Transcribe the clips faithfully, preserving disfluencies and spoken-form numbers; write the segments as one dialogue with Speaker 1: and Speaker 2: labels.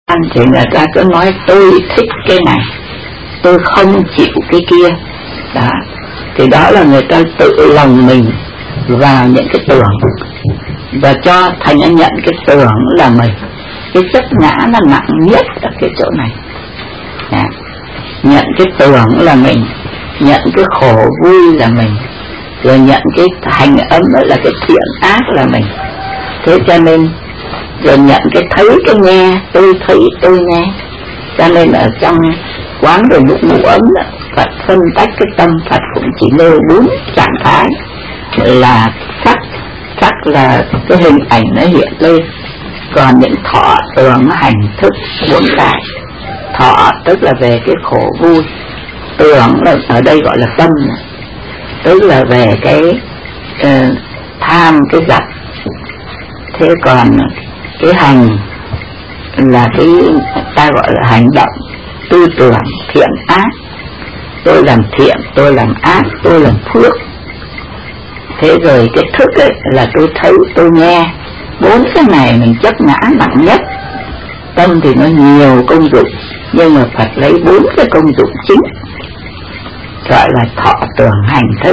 Speaker 1: thì người ta cứ nói tôi thích cái này, tôi không chịu cái kia. Đó, thì đó là người ta tự lòng mình vào những cái tưởng và cho thành nhận cái tưởng là mình. Cái chấp ngã là nặng nhất ở cái chỗ này. Đó, nhận cái tưởng là mình, nhận cái khổ vui là mình, rồi nhận cái hành ấm là cái thiện ác là mình. Thế cho nên rồi nhận cái thấy cái nghe, tôi thấy tôi nghe. Cho nên ở trong quán rồi ngũ ngũ ấm đó, Phật phân tách cái tâm Phật cũng chỉ nêu bốn trạng thái là sắc. Sắc là cái hình ảnh nó hiện lên, còn những thọ tưởng hành thức bốn cái. Thọ tức là về cái khổ vui, tưởng là ở đây gọi là tâm, tức là về cái uh, tham cái giặc. Thế còn cái hành là cái ta gọi là hành động, tư tưởng thiện ác. Tôi làm thiện, tôi làm ác, tôi làm phước. Thế rồi cái thức ấy là tôi thấy, tôi nghe. Bốn cái này mình chấp ngã nặng nhất. Tâm thì nó nhiều công dụng, nhưng mà Phật lấy bốn cái công dụng chính, gọi là thọ tưởng hành thức.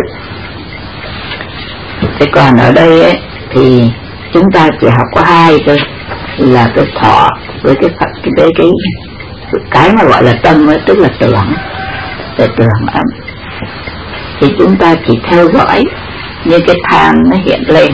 Speaker 1: Thế còn ở đây ấy, thì chúng ta chỉ học có hai thôi, là cái thọ với cái Phật, cái cái cái, cái mà gọi là tâm ấy, tức là tưởng, là tưởng ấm. Thì chúng ta chỉ theo dõi như cái tham nó hiện lên,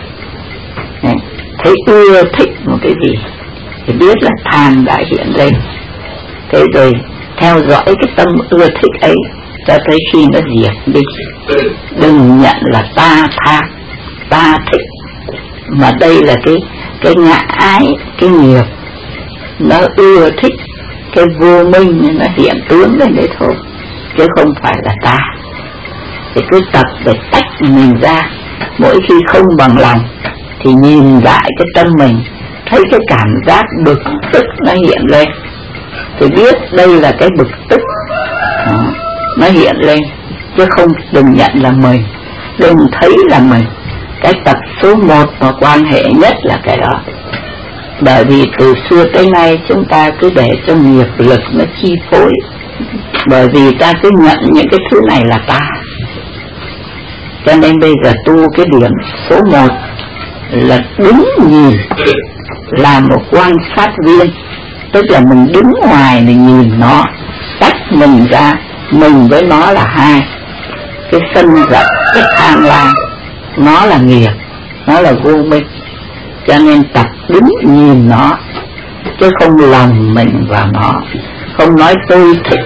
Speaker 1: thấy ưa thích một cái gì thì biết là tham đã hiện lên. Thế rồi theo dõi cái tâm ưa thích ấy cho tới khi nó diệt đi. Đừng nhận là ta tham, ta thích, mà đây là cái cái ngã ái, cái nghiệp nó ưa thích, cái vô minh nó hiện tướng lên đấy thôi, chứ không phải là ta. Thì cứ tập để tách mình ra. Mỗi khi không bằng lòng thì nhìn lại cái tâm mình, thấy cái cảm giác bực tức nó hiện lên thì biết đây là cái bực tức đó, nó hiện lên, chứ không đừng nhận là mình, đừng thấy là mình. Cái tập số một mà quan hệ nhất là cái đó. Bởi vì từ xưa tới nay chúng ta cứ để cho nghiệp lực nó chi phối, bởi vì ta cứ nhận những cái thứ này là ta. Cho nên bây giờ tu cái điểm số một là đứng nhìn, là một quan sát viên, tức là mình đứng ngoài mình nhìn nó, tách mình ra, mình với nó là hai. Cái sân giận, cái tham lam, nó là nghiệp, nó là vô minh. Cho nên tập đứng nhìn nó, chứ không lòng mình vào nó, không nói tôi thích,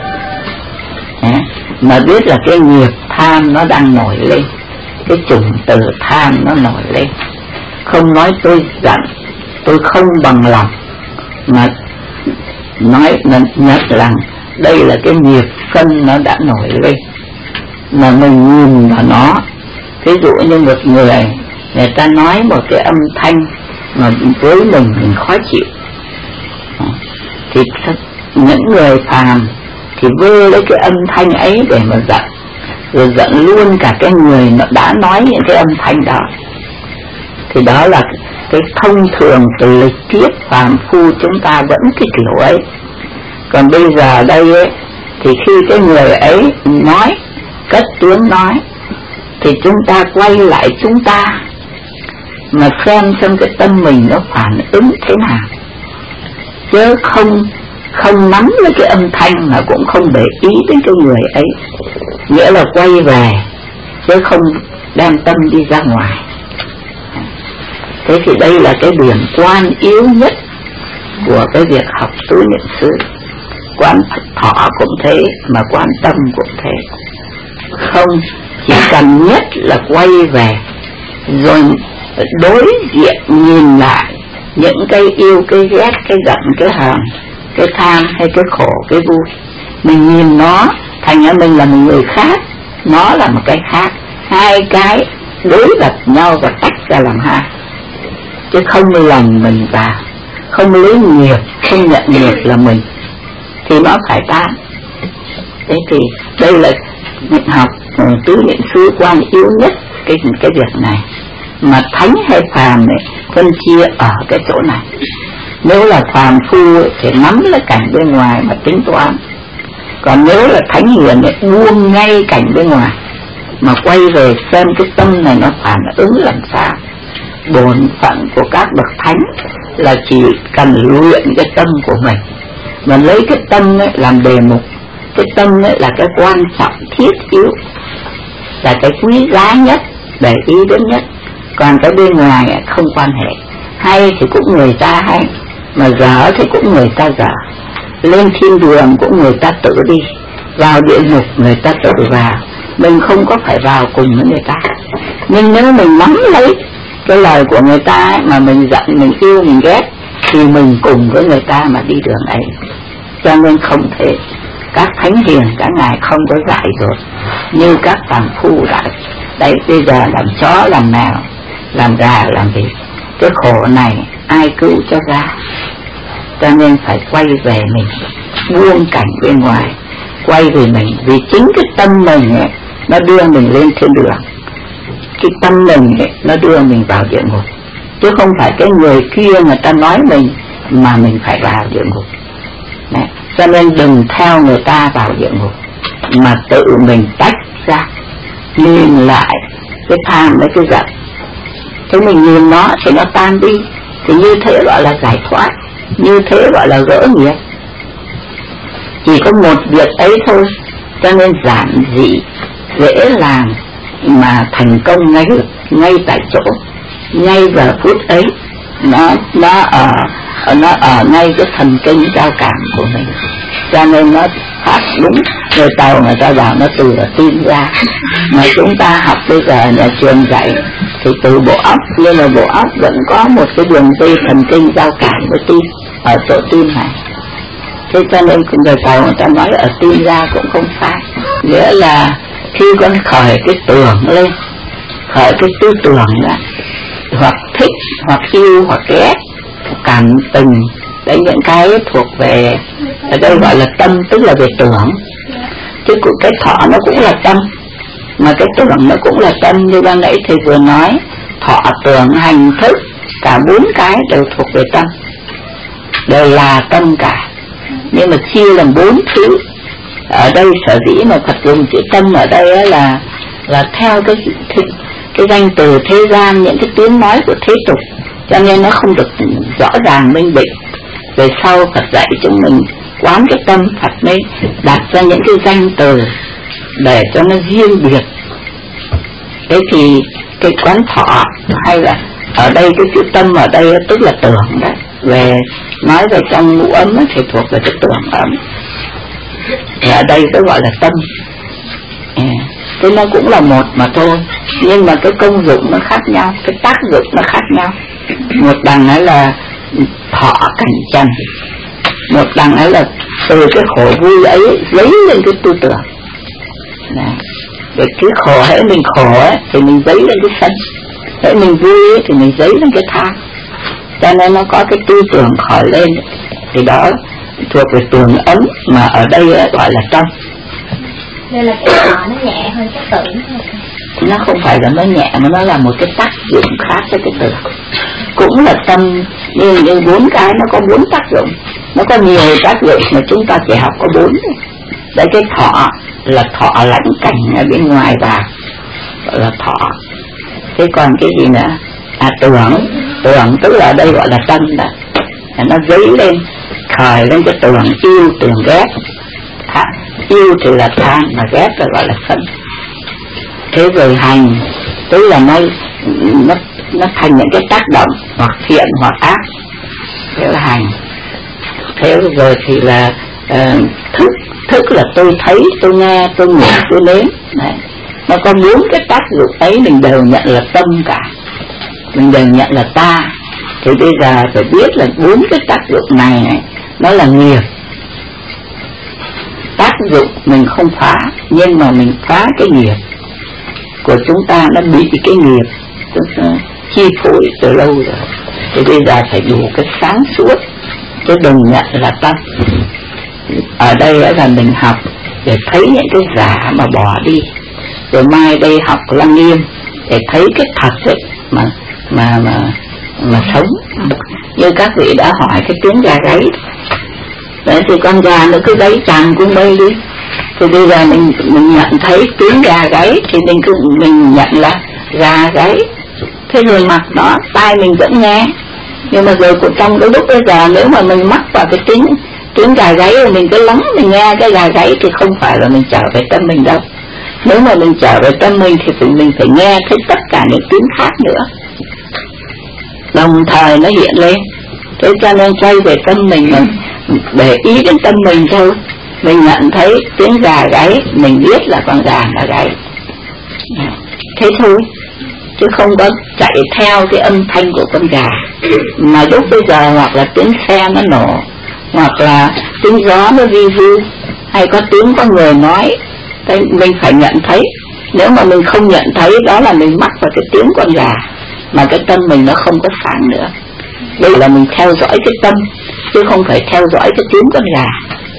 Speaker 1: mà biết là cái nghiệp tham nó đang nổi lên, cái chủng tử tham nó nổi lên. Không nói tôi giận, tôi không bằng lòng, mà nói nhận rằng đây là cái nghiệp sân nó đã nổi lên, mà mình nhìn vào nó. Ví dụ như một người, người ta nói một cái âm thanh mà với mình mình khó chịu, thì những người phàm thì vơ lấy cái âm thanh ấy để mà giận, rồi giận luôn cả cái người nó đã nói những cái âm thanh đó. Thì đó là cái thông thường từ lịch kiếp phàm phu chúng ta vẫn cái kiểu ấy. Còn bây giờ đây ấy, thì khi cái người ấy nói, cất tiếng nói, thì chúng ta quay lại chúng ta mà xem xem cái tâm mình nó phản ứng thế nào, chứ không không nắm lấy cái âm thanh mà cũng không để ý đến cái người ấy, nghĩa là quay về chứ không đem tâm đi ra ngoài. Thế thì đây là cái điểm quan yếu nhất của cái việc học tứ niệm xứ. Quán thọ cũng thế, mà quan tâm cũng thế. Không, chỉ cần nhất là quay về rồi đối diện nhìn lại những cái yêu, cái ghét, cái giận, cái hờn, cái tham hay cái khổ, cái vui. Mình nhìn nó, thành ra mình là một người khác, nó là một cái khác. Hai cái đối lập nhau và tách ra làm hai, chứ không lòng mình vào, không lấy nghiệp, không nhận nghiệp là mình, thì nó phải tan. Thế thì đây là học tứ niệm xứ quan yếu nhất cái cái việc này, mà thánh hay phàm này phân chia ở cái chỗ này. Nếu là phàm phu ấy, thì nắm lấy cảnh bên ngoài mà tính toán. Còn nếu là thánh hiền ấy, buông ngay cảnh bên ngoài mà quay về xem cái tâm này nó phản ứng làm sao. Bổn phận của các bậc thánh là chỉ cần luyện cái tâm của mình, mà lấy cái tâm ấy làm đề mục. Cái tâm ấy là cái quan trọng thiết yếu, là cái quý giá nhất, để ý đến nhất. Còn cái bên ngoài ấy, không quan hệ. Hay thì cũng người ta hay, mà dở thì cũng người ta dở. Lên thiên đường cũng người ta tự đi, vào địa ngục người ta tự vào. Mình không có phải vào cùng với người ta. Nhưng nếu mình nắm lấy cái lời của người ta ấy, mà mình giận, mình yêu, mình ghét, thì mình cùng với người ta mà đi đường ấy. Cho nên không thể. Các thánh hiền các ngài không có dạy rồi, như các phàm phu dạy. Đấy, bây giờ làm chó làm mèo, làm gà làm vịt, cái khổ này ai cứu cho ra. Cho nên phải quay về mình, buông cảnh bên ngoài, quay về mình. Vì chính cái tâm mình ấy, nó đưa mình lên thiên đường. Cái tâm mình ấy, nó đưa mình vào địa ngục. Chứ không phải cái người kia người ta nói mình mà mình phải vào địa ngục. Đấy. Cho nên đừng theo người ta vào địa ngục, mà tự mình tách ra, nhìn lại cái tham với cái giận. Thế mình nhìn nó thì nó tan đi, thì như thế gọi là giải thoát, như thế gọi là gỡ nghiệp. Chỉ có một việc ấy thôi. Cho nên giản dị, dễ làm, mà thành công ngay ngay tại chỗ, ngay giờ phút ấy. Nó nó ở nó ở ngay cái thần kinh giao cảm của mình. Cho nên nó phát đúng. Người Tàu người ta bảo nó từ là tim ra, mà chúng ta học bây giờ nhà trường dạy thì từ bộ óc, nhưng mà bộ óc vẫn có một cái đường dây thần kinh giao cảm với tim ở chỗ tim này. Thế cho nên người Tàu người ta nói ở tim ra cũng không sai. Nghĩa là khi con khởi cái tưởng lên, khởi cái tư tưởng ra, hoặc thích, hoặc yêu, hoặc ghét, cảm tình, đấy những cái thuộc về, ở đây gọi là tâm, tức là về tưởng. Chứ cái thọ nó cũng là tâm, mà cái tưởng nó cũng là tâm. Như ban nãy thầy vừa nói, thọ, tưởng, hành, thức, cả bốn cái đều thuộc về tâm, đều là tâm cả. Nhưng mà chia làm bốn thứ. Ở đây sở dĩ mà Phật dùng chữ tâm ở đây là là theo cái cái, cái danh từ thế gian, những cái tiếng nói của thế tục, cho nên nó không được rõ ràng minh định. Về sau Phật dạy chúng mình quán cái tâm, Phật mới đặt ra những cái danh từ để cho nó riêng biệt. Thế thì cái quán thọ, hay là ở đây cái chữ tâm ở đây tức là tưởng đấy. Về nói về trong ngũ ấm thì thuộc về cái tưởng ấm, thì ở đây nó gọi là tâm. Thế nó cũng là một mà thôi, nhưng mà cái công dụng nó khác nhau, cái tác dụng nó khác nhau. Một đằng ấy là thọ cảnh trần, một đằng ấy là từ cái khổ vui ấy dấy lên cái tư tưởng. Để cái khổ, hễ mình khổ ấy, thì mình dấy lên cái sân, hễ mình vui ấy, thì mình dấy lên cái tham. Cho nên nó có cái tư tưởng khởi lên, thì đó thuộc về tưởng ấm, mà ở đây ấy, gọi là tâm.
Speaker 2: Đây là cái thọ nó nhẹ hơn cái tưởng thôi.
Speaker 1: Nó không phải là nó nhẹ, mà nó là một cái tác dụng khác với cái tưởng. Cũng là tâm, nhưng như bốn cái nó có bốn tác dụng, nó có nhiều tác dụng mà chúng ta chỉ học có bốn. Đấy, cái thọ là thọ lãnh cảnh ở bên ngoài vào, gọi là thọ. Thế còn cái gì nữa? À, tưởng, tưởng tức là ở đây gọi là tâm đó. Nó dấy lên, khởi lên cái tưởng yêu, tưởng ghét. À, yêu thì là tham, mà ghét là gọi là sân. Thế rồi hành, tức là nó nó nó thành những cái tác động hoặc thiện hoặc ác, thế là hành. Thế rồi thì là uh, thức, thức là tôi thấy, tôi nghe, tôi ngửi, tôi nếm. Đấy. Nó có bốn cái tác dụng ấy mình đều nhận là tâm cả, mình đều nhận là ta. Thì bây giờ phải biết là bốn cái tác dụng này, này nó là nghiệp. Tác dụng mình không phá, nhưng mà mình phá cái nghiệp của chúng ta, nó bị cái nghiệp chi phối từ lâu rồi. Thì bây giờ phải đủ cái sáng suốt, chứ đừng nhận là tâm. Ở đây là mình học để thấy những cái giả mà bỏ đi, rồi mai đây học Lăng Nghiêm để thấy cái thật ấy mà mà mà mà sống. Như các vị đã hỏi cái tiếng gà gáy, đấy thì con gà nó cứ gáy chàng cung bay đi. Thì bây giờ mình mình nhận thấy tiếng gà gáy thì mình cứ mình nhận là gà gáy. Thế rồi mặt đó tai mình vẫn nghe, nhưng mà rồi của trong cái lúc bây giờ nếu mà mình mắc vào cái tiếng tiếng gà gáy rồi mình cứ lắng mình nghe cái gà gáy thì không phải là mình trở về tâm mình đâu. Nếu mà mình trở về tâm mình thì mình phải nghe thấy tất cả những tiếng khác nữa, đồng thời nó hiện lên. Thế cho nên quay về tâm mình, mình để ý đến tâm mình thôi. Mình nhận thấy tiếng gà gáy, mình biết là con gà đã gáy, thế thôi, chứ không có chạy theo cái âm thanh của con gà. Mà lúc bây giờ hoặc là tiếng xe nó nổ, hoặc là tiếng gió nó vi vu, hay có tiếng con người nói, thế mình phải nhận thấy. Nếu mà mình không nhận thấy, đó là mình mắc vào cái tiếng con gà, mà cái tâm mình nó không có sáng nữa. Đây là mình theo dõi cái tâm, chứ không phải theo dõi cái tiếng con gà.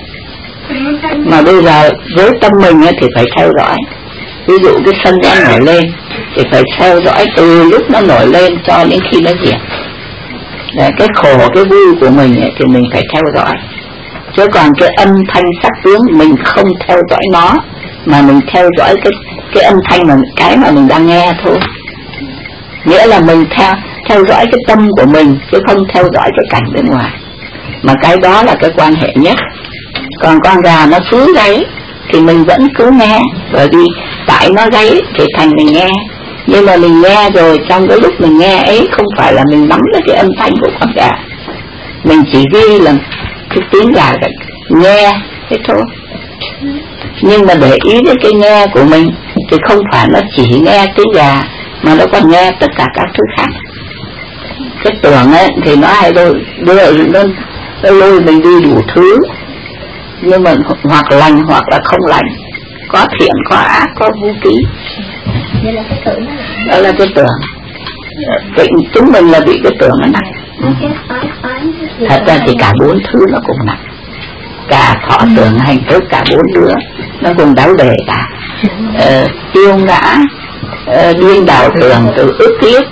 Speaker 1: Mà bây giờ với tâm mình thì phải theo dõi. Ví dụ cái sân nó nổi lên thì phải theo dõi từ lúc nó nổi lên cho đến khi nó diệt. Đấy, cái khổ cái vui của mình ấy, thì mình phải theo dõi. Chứ còn cái âm thanh sắc tướng mình không theo dõi nó, mà mình theo dõi cái cái âm thanh mà cái mà mình đang nghe thôi. Nghĩa là mình theo theo dõi cái tâm của mình, chứ không theo dõi cái cảnh bên ngoài. Mà cái đó là cái quan hệ nhất. Còn con gà nó cứ gáy thì mình vẫn cứ nghe, bởi vì tại nó gáy thì thành mình nghe. Nhưng mà mình nghe rồi, trong cái lúc mình nghe ấy không phải là mình nắm lấy cái âm thanh của con gà, mình chỉ ghi là cái tiếng gà gãy, nghe thế thôi. Nhưng mà để ý đến cái nghe của mình thì không phải nó chỉ nghe tiếng gà, mà nó còn nghe tất cả các thứ khác. Cái tưởng ấy thì nó hay đôi đưa nó, nó lôi mình đi đủ thứ, nhưng mà hoặc lành hoặc là không lành, có thiện có ác, có vũ ký.
Speaker 2: Vậy là cái tưởng đó,
Speaker 1: đó là cái tưởng. Cái, chúng mình là bị cái tưởng nó nặng. Ừ. Thật ra thì cả bốn thứ nó cũng nặng, cả thọ tưởng hành thức, cả bốn đứa nó cùng đáo đề cả. Ờ, tiêu ngã, ờ, điên đảo tưởng, từ ức kiếp.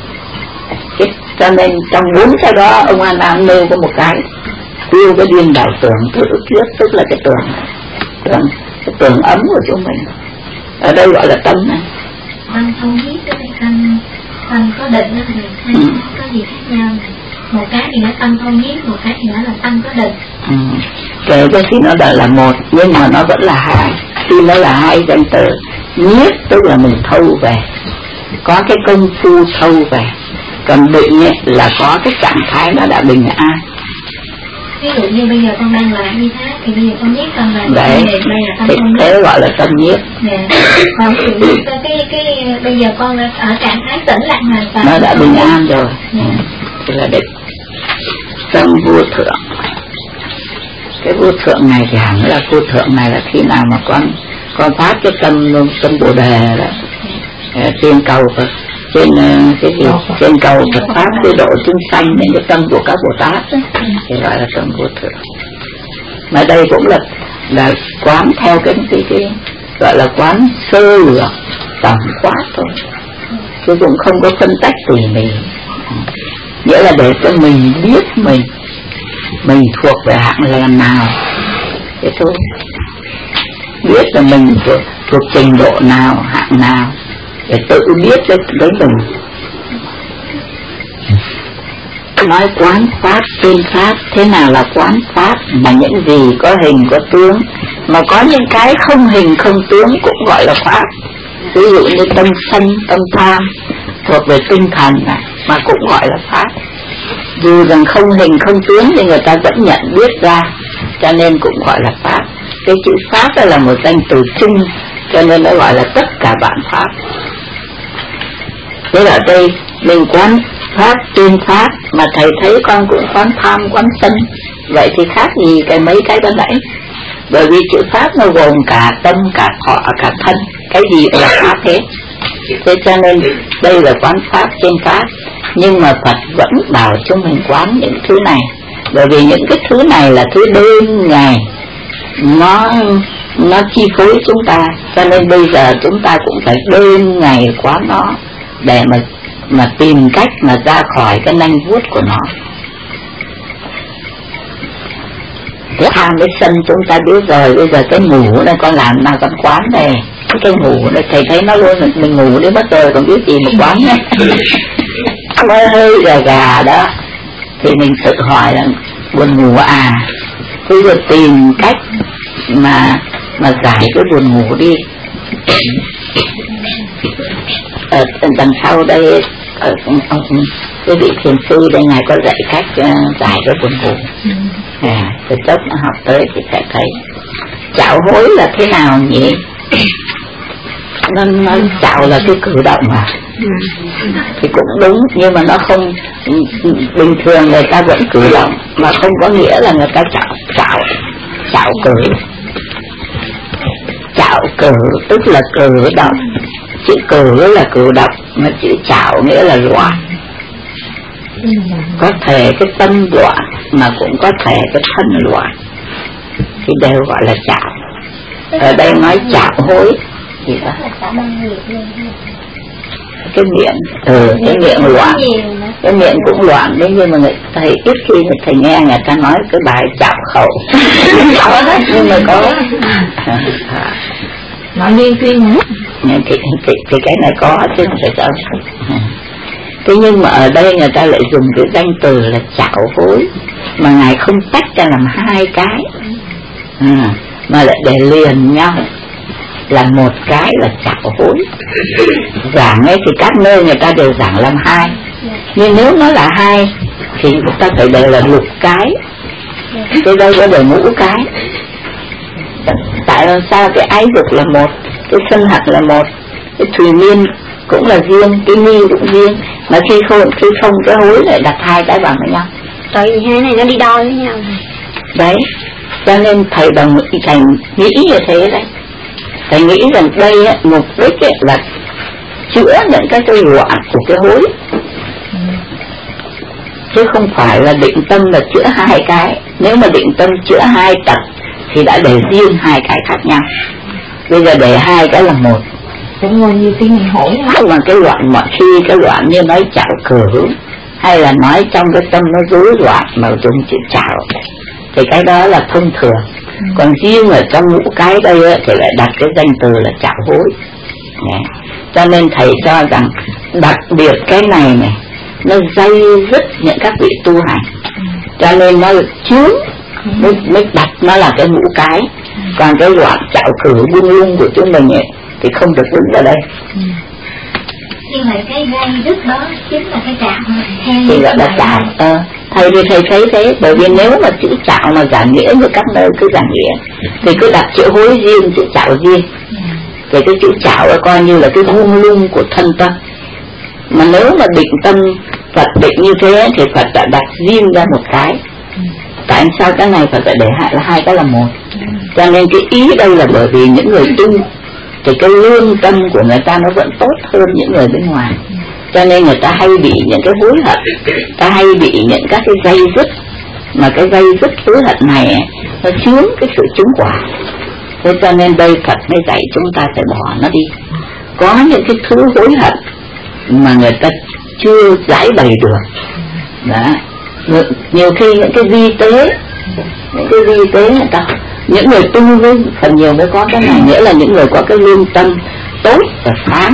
Speaker 1: Cho nên trong bốn cái đó ông A Nan nêu có một cái tiêu cái điên đảo tưởng, từ ức kiếp, tức là cái tưởng, tưởng cái tưởng ấm của chúng mình. Ở đây gọi là tâm này.
Speaker 2: Tâm không biết cái tâm tâm có định đó thì hai ừ. có gì khác nhau? Một cái thì nó tâm không biết, một cái thì nó là tâm có định.
Speaker 1: Ừ. Kể cái khi nó đã là một, nhưng mà nó vẫn là hai. Khi nó là hai danh từ, nhiếp tức là mình thâu về, có cái công phu thâu về. Còn định ấy là có cái trạng thái nó đã bình an.
Speaker 2: Ví dụ như bây giờ con đang làm như thế thì bây giờ con nhiếp con là
Speaker 1: đấy,
Speaker 2: đây là tâm
Speaker 1: thì
Speaker 2: không
Speaker 1: thế
Speaker 2: biết.
Speaker 1: gọi là tâm nhiếp.
Speaker 2: Còn cái, cái cái bây giờ con ở trạng thái tĩnh lặng hoàn toàn,
Speaker 1: nó đã bình an rồi. Ừ. Thì là định. Tâm vô thượng. Cái vô thượng này thì hẳn là vô thượng này là khi nào mà con con phát cái tâm tâm bồ đề đó, trên cầu trên cái gì trên cầu Phật pháp cái độ chúng sanh đến cái tâm của các Bồ Tát thì gọi là tâm vô thượng. Mà đây cũng là là quán theo cái cái, cái gọi là quán sơ lược tổng quát thôi, chứ cũng không có phân tách tỉ mỉ. Nghĩa là để cho mình biết mình mình thuộc về hạng lèn nào thế thôi, biết là mình thuộc, thuộc trình độ nào, hạng nào, để tự biết với, với mình. Nói quán pháp trên pháp, thế nào là quán pháp? Mà những gì có hình có tướng, mà có những cái không hình không tướng cũng gọi là pháp. Ví dụ như tâm sân, tâm tham thuộc về tinh thần này, mà cũng gọi là pháp. Dù rằng không hình không tướng thì người ta vẫn nhận biết ra, cho nên cũng gọi là pháp. Cái chữ pháp đó là một danh từ chung, cho nên nó gọi là tất cả vạn pháp. Thế ở đây mình quán pháp trên pháp, mà thầy thấy con cũng quán tham quán sân, vậy thì khác gì cái mấy cái ban nãy. Bởi vì chữ pháp nó gồm cả tâm, cả thọ, cả thân, cái gì là pháp hết. Thế cho nên đây là quán pháp trên pháp. Nhưng mà Phật vẫn bảo cho mình quán những thứ này, bởi vì những cái thứ này là thứ đêm ngày nó nó chi phối chúng ta, cho nên bây giờ chúng ta cũng phải đêm ngày quán nó để mà mà tìm cách mà ra khỏi cái nanh vuốt của nó. Cái tham với sân chúng ta biết rồi. Bây giờ cái ngủ này con làm nào con quán này. Cái ngủ này thầy thấy nó luôn, mình ngủ đến mất rồi còn biết gì một quán này. Mới hơi gà gà đó thì mình tự hỏi là buồn ngủ à, thế rồi tìm cách mà mà giải cái buồn ngủ đi. Ở đằng sau đây ở, ở, cái vị thiền sư đây ngài có dạy cách uh, giải cái buồn ngủ. À, từ lúc nó học tới thì sẽ thấy chạo hối là thế nào nhỉ? Nó, nó chạo là cái cử động à? Thì cũng đúng, nhưng mà nó không, bình thường người ta vẫn cử động mà không có nghĩa là người ta chạo chạo chạo cử. Chạo cử tức là cử động, chữ cử là cử động, mà chữ chạo nghĩa là loạn. Có thể cái tâm loạn mà cũng có thể cái thân loạn thì đều gọi là chạo. Ở đây nói chạo hối gì đó, cái miệng, ừ, cái miệng loạn, cái miệng cũng loạn đấy, nhưng mà người thầy ít khi người thầy nghe người ta nói cái bài chạo khẩu. Nhưng mà có
Speaker 2: nói liên tuyên
Speaker 1: thì, thì, thì, thì cái này có chứ không phải đâu. Thế nhưng mà ở đây người ta lại dùng cái danh từ là chạo hối, mà ngài không tách ra làm hai cái, à, mà lại để liền nhau là một cái là chạo hối. Giảng ấy thì các nơi người ta đều giảng làm hai, nhưng nếu nó là hai thì người ta phải đều là lục cái, cái đâu có để ngũ cái. Tại làm sao cái ái dục là một, cái sân hận là một, cái thùy miên cũng là riêng, cái nghi cũng riêng, mà khi không khi không cái hối lại đặt hai cái vào với nhau.
Speaker 2: Tại vì hai này nó đi đôi với nhau.
Speaker 1: Đấy, cho nên thầy đồng thầy nghĩ như thế đấy. Thầy nghĩ rằng đây ấy, mục đích ấy là chữa những cái cái loạn của cái hối, chứ không phải là định tâm là chữa hai cái. Nếu mà định tâm chữa hai tật thì đã để riêng hai cái khác nhau. Bây giờ để hai cái là một.
Speaker 2: Cũng ngồi nhiều tiếng mình hối lắm.
Speaker 1: Mà cái loạn mọi khi cái loạn như nói chạo cử, hay là nói trong cái tâm nó rối loạn mà dùng chữ chạo, thì cái đó là thông thường. Ừ. Còn riêng ở trong ngũ cái đây ấy, thì lại đặt cái danh từ là chạo hối. Đấy. Cho nên thầy cho rằng đặc biệt cái này này nó dây dứt những các vị tu hành, cho nên nó chướng mới, mới đặt nó là cái ngũ cái. Còn cái loạn chạo cử buông lung của chúng mình ấy thì không được đứng ở đây.
Speaker 2: Nhưng mà cái dây dứt đó chính là cái chạo
Speaker 1: thì gọi là chạo. Ờ, thầy thì thầy thấy thế, bởi vì nếu mà chữ chạo mà giảng nghĩa như các nơi cứ giảng nghĩa thì cứ đặt chữ hối riêng, chữ chạo riêng. Thì cái chữ chạo coi như là cái buông lung của thân tâm. Mà nếu mà định tâm Phật định như thế thì Phật đã đặt riêng ra một cái. Tại sao cái này Phật phải để hai là hai cái là một? Cho nên cái ý đây là bởi vì những người tu thì cái lương tâm của người ta nó vẫn tốt hơn những người bên ngoài, cho nên người ta hay bị những cái hối hận, ta hay bị những các cái dây dứt, mà cái dây dứt hối hận này nó chướng cái sự chứng quả. Thế cho nên đây Phật mới dạy chúng ta phải bỏ nó đi. Có những cái thứ hối hận mà người ta chưa giải bày được đó. Nhiều khi những cái vi tế, những cái vi tế người ta, những người tu với phần nhiều mới có cái này, nghĩa là những người có cái lương tâm tốt và sáng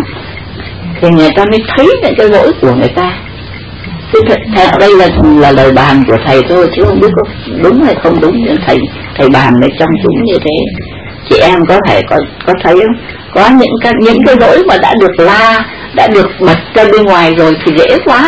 Speaker 1: thì người ta mới thấy những cái lỗi của người ta. Chứ thật, đây là là lời bàn của thầy thôi, chứ không biết có đúng hay không đúng. Nhưng thầy thầy bàn ở trong chúng như thế, chị em có thể có có thấy không? Có những cái những cái lỗi mà đã được la, đã được bật ra bên ngoài rồi thì dễ quá.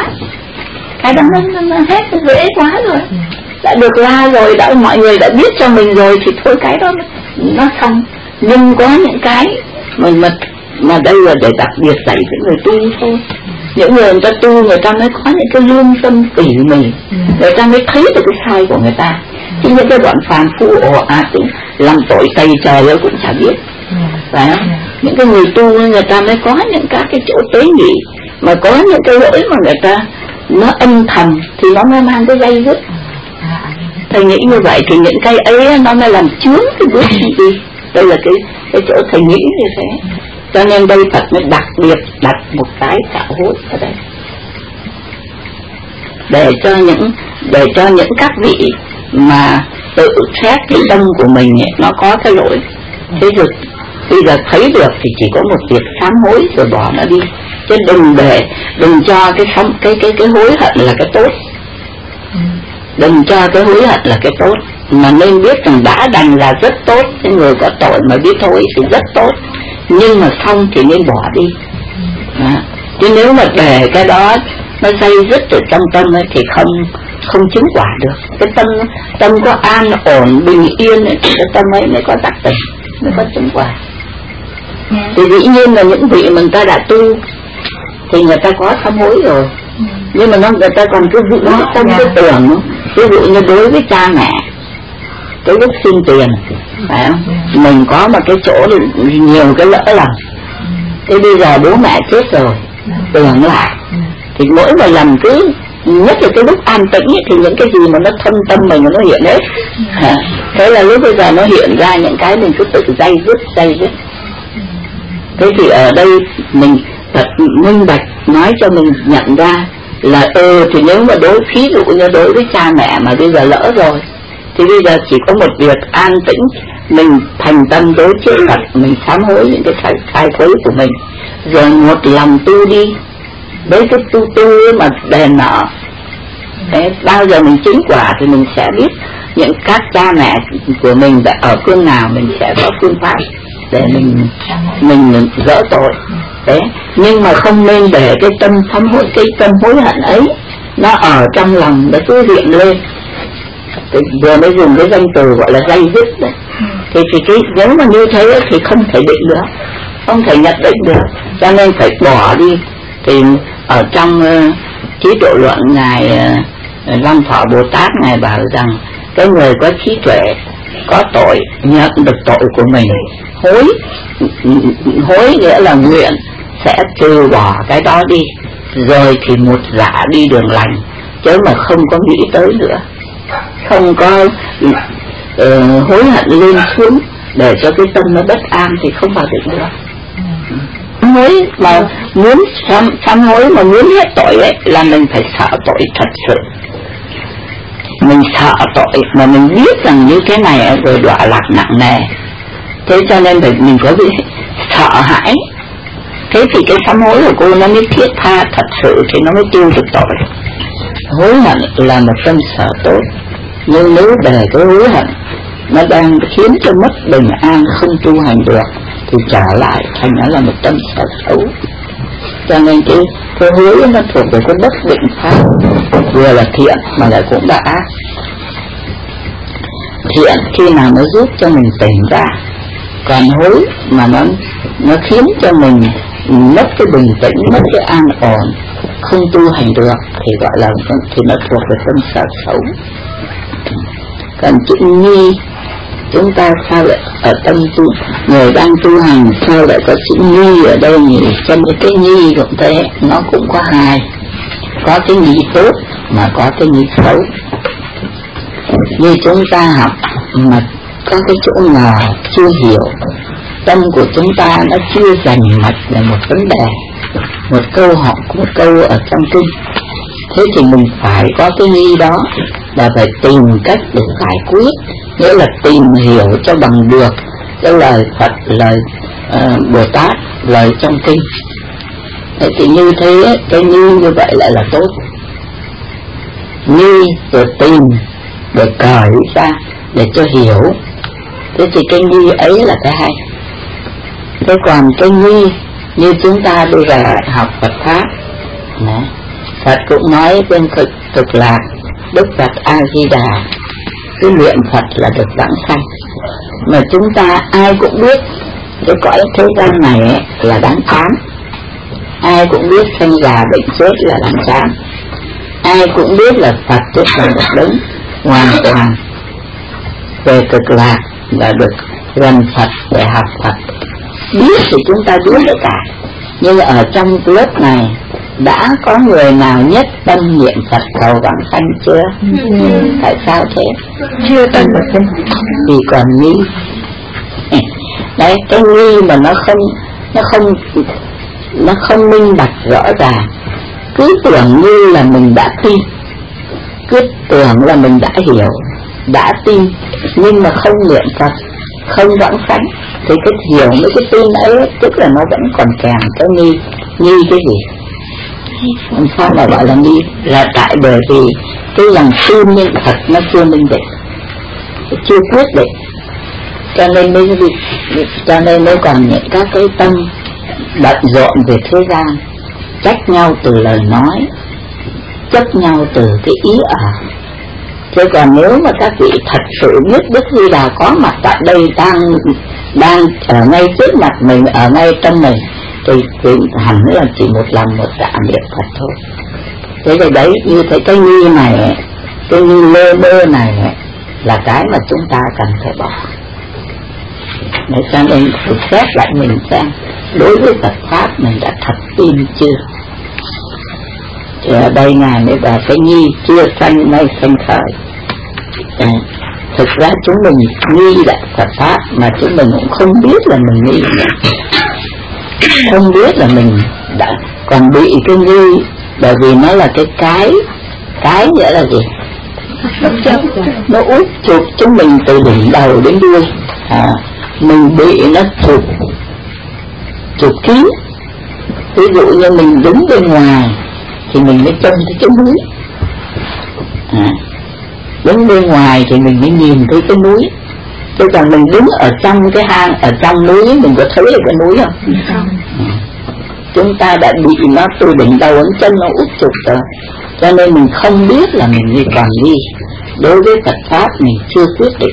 Speaker 1: Cái đó nó, nó, nó hết dễ quá rồi, đã được la rồi, đã mọi người đã biết cho mình rồi thì thôi cái đó nó xong. Nhưng có những cái mình mà mà đây là để đặc biệt dạy những người tu thôi. Những người người ta tu người ta mới có những cái lương tâm tỉ mỉ, người ta mới thấy được cái sai của người ta. Chứ những cái bọn phàm phu ồ ạt à, làm tội tày trời rồi cũng chả biết, phải không? Những cái người tu người ta mới có những các cái chỗ tế nhị, mà có những cái lỗi mà người ta nó âm thầm thì nó mới mang cái dây dứt. Thầy nghĩ như vậy thì những cái ấy nó mới làm chướng cái bước đi. Đây là cái cái chỗ thầy nghĩ như thế. Cho nên đây Phật mới đặc biệt đặt một cái chạo hối ở đây, để cho những để cho những các vị mà tự xét cái tâm của mình ấy, nó có cái lỗi. Thế rồi bây giờ thấy được thì chỉ có một việc sám hối rồi bỏ nó đi, chứ đừng để đừng cho cái sám cái cái cái hối hận là cái tốt, đừng cho cái hối hận là cái tốt, mà nên biết rằng đã đành là rất tốt. Cái người có tội mà biết hối thì rất tốt, nhưng mà xong thì nên bỏ đi. Đó. Chứ nếu mà để cái đó nó dây dứt ở trong tâm ấy, thì không không chứng quả được. Cái tâm tâm có an ổn bình yên ấy, thì cái tâm ấy mới có tác tình, mới có chứng quả. Yeah. Thì dĩ nhiên là những vị mà người ta đã tu thì người ta có sám hối rồi, yeah. nhưng mà nó người ta còn cứ giữ nó trong cái tưởng. Ví dụ như đối với cha mẹ, cái lúc xin tiền, phải không? Yeah. Mình có một cái chỗ nhiều cái lỡ lầm, thế bây giờ bố mẹ chết rồi, yeah. tưởng lại, yeah. thì mỗi một lần cứ nhất là cái lúc an tĩnh ấy, thì những cái gì mà nó thâm tâm mình nó hiện hết. À, thế là lúc bây giờ nó hiện ra những cái mình cứ tự dây dứt dây dứt. Thế thì ở đây mình thật minh bạch nói cho mình nhận ra là ừ thì nếu mà đối ví dụ như đối với cha mẹ mà bây giờ lỡ rồi thì bây giờ chỉ có một việc an tĩnh, mình thành tâm đối trước Phật, mình sám hối những cái sai, sai quấy của mình, rồi một lòng tu đi. Với cái tu tu mà đền nợ, đấy, bao giờ mình chứng quả thì mình sẽ biết những các cha mẹ của mình đã ở phương nào, mình sẽ có phương pháp để mình mình gỡ tội. Đấy, nhưng mà không nên để cái tâm sám hối, cái tâm hối hận ấy nó ở trong lòng, nó cứ hiện lên. Thì vừa mới dùng cái danh từ gọi là dây dứt đấy. Thì, thì cái nếu mà như thế thì không thể định được, không thể nhận định được, cho nên phải bỏ đi. Thì ở trong uh, trí tuệ luận ngài uh, Long Thọ Bồ Tát ngài bảo rằng cái người có trí tuệ, có tội, nhận được tội của mình, hối hối nghĩa là nguyện sẽ từ bỏ cái đó đi, rồi thì một dạ đi đường lành, chứ mà không có nghĩ tới nữa, không có uh, hối hận lên xuống để cho cái tâm nó bất an thì không vào định được. Hối mà muốn sám, sám hối mà muốn hết tội ấy là mình phải sợ tội thật sự, mình sợ tội mà mình biết rằng như thế này rồi đọa lạc nặng nề, thế cho nên phải mình có bị sợ hãi. Thế thì cái sám hối của cô nó mới thiết tha thật sự thì nó mới tiêu được tội. Hối hận là một tâm sợ tốt, nhưng nếu để cái hối hận nó đang khiến cho mất bình an, không tu hành được thì trả lại thành nó là một tâm sợ xấu. Cho nên cái, cái hối nó thuộc về cái bất định pháp, vừa là thiện mà lại cũng là ác. Thiện khi nào nó giúp cho mình tỉnh ra, còn hối mà nó nó khiến cho mình mất cái bình tĩnh, mất cái an ổn, không tu hành được thì gọi là thì nó thuộc về tâm sợ xấu. Còn chữ nghi, chúng ta sao lại ở tâm tu, người đang tu hành sao lại có chữ nghi ở đây nhỉ? Cho nên cái nghi cũng thế, nó cũng có hai, có cái nghi tốt mà có cái nghi xấu. Như chúng ta học mà có cái chỗ nào chưa hiểu, tâm của chúng ta nó chưa rành mạch về một vấn đề, một câu học, một câu ở trong kinh, thế thì mình phải có cái nghi đó là phải tìm cách để giải quyết, nghĩa là tìm hiểu cho bằng được cái lời Phật, lời uh, Bồ Tát, lời trong kinh. Thế thì như thế cái nghi như vậy lại là tốt, nghi rồi tìm để cởi ra để cho hiểu, thế thì cái nghi ấy là cái hay. Thế còn cái nghi như chúng ta bây giờ học Phật pháp, đó, Phật cũng nói bên cực cực lạc Đức Phật A Di Đà cứ luyện Phật là được vãng sanh, mà chúng ta ai cũng biết cái cõi thế gian này ấy, là đáng chán, ai cũng biết sanh già bệnh chết là đáng chán, ai cũng biết là Phật tức là một đấng hoàn toàn về cực lạc là được gần Phật để học Phật. Biết thì chúng ta biết được cả, nhưng ở trong lớp này đã có người nào nhất tâm niệm Phật cầu vãng sanh chưa? Ừ. Tại sao thế? Chưa tâm được thế vì còn nghi. Đấy, cái nghi mà nó không nó không nó không minh bạch rõ ràng, cứ tưởng như là mình đã tin, cứ tưởng là mình đã hiểu, đã tin nhưng mà không niệm Phật, không vãng sanh, thì cái hiểu mấy cái tin ấy tức là nó vẫn còn kèm cái nghi. Nghi cái gì? Làm sao mà gọi là nghi? Là tại bởi vì cái lòng tin như thật nó chưa minh định, chưa quyết định, cho nên mới cho nên mới còn những các cái tâm bận rộn về thế gian, trách nhau từ lời nói, chấp nhau từ cái ý ở. Chứ còn nếu mà các vị thật sự biết Đức Di Đà có mặt tại đây, đang đang ở ngay trước mặt mình, ở ngay trong mình, thì, thì hẳn là chỉ một lòng một dạ niệm Phật thôi. Thế thì đấy, như thế cái nghi này, cái nghi lơ mơ này là cái mà chúng ta cần phải bỏ. Để cho nên thử xét lại mình xem đối với Phật pháp mình đã thật tin chưa. Thì ở đây Ngài mới bảo cái nghi chưa sanh nay sanh khởi. À, thực ra chúng mình nghi là Phật pháp mà chúng mình cũng không biết là mình nghi, không biết là mình đã còn bị cái nghi, bởi vì nó là cái cái cái nghĩa là gì? Nó, nó út chụp chúng mình từ đỉnh đầu đến đuôi. À, mình bị nó chụp chụp kín. Ví dụ như mình đứng bên ngoài thì mình mới trông thấy cái núi, à, đứng bên ngoài thì mình mới nhìn thấy cái núi. Chứ còn mình đứng ở trong cái hang, ở trong núi mình có thấy được cái núi không? À, chúng ta đã bị nó từ đỉnh đầu đến chân nó út chụp rồi, cho nên mình không biết là mình như còn nghi. Đối với Phật pháp mình chưa quyết định.